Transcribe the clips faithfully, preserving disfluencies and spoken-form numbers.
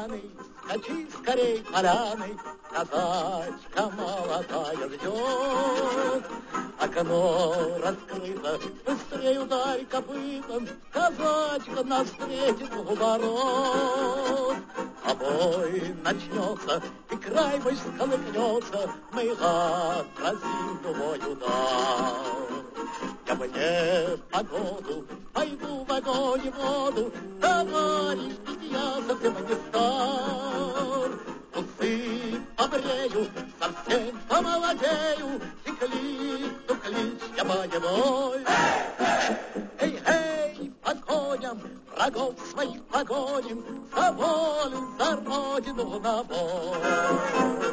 поляны, скачи скорей поляны, казачка молодая ждет. Окно раскрыто, быстрее ударь копытом, казачка нас встретит у ворот. А бой начнется, и край мой сколыхнется, мы отразим твой удар. Я бы не в погоду, пойду в огонь и воду, товарищ, ведь я совсем не стар. Усы побрею, совсем помолодею, и кликну клич я боевой. Эй, эй, по коням, врагов своих погоним, за волю, за родину на бой.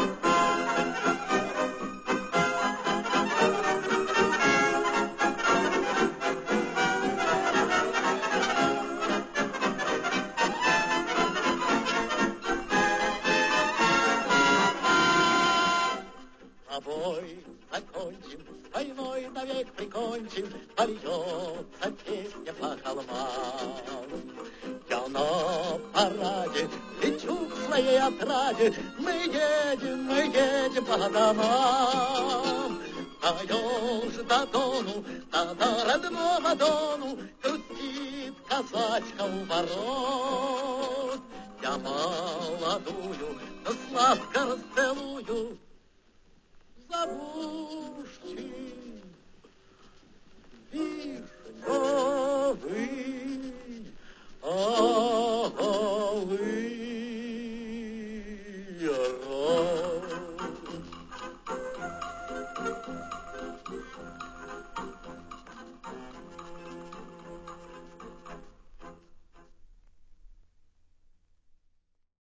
А бой закончим, войной навек прикончим, польется песня по холмам. Я на параде лечу к своей отраде, мы едем, мы едем по домам. Даешь до Дону, да до родного Дону, грустит казачка у ворот. Я молодую, да сладко расцелую,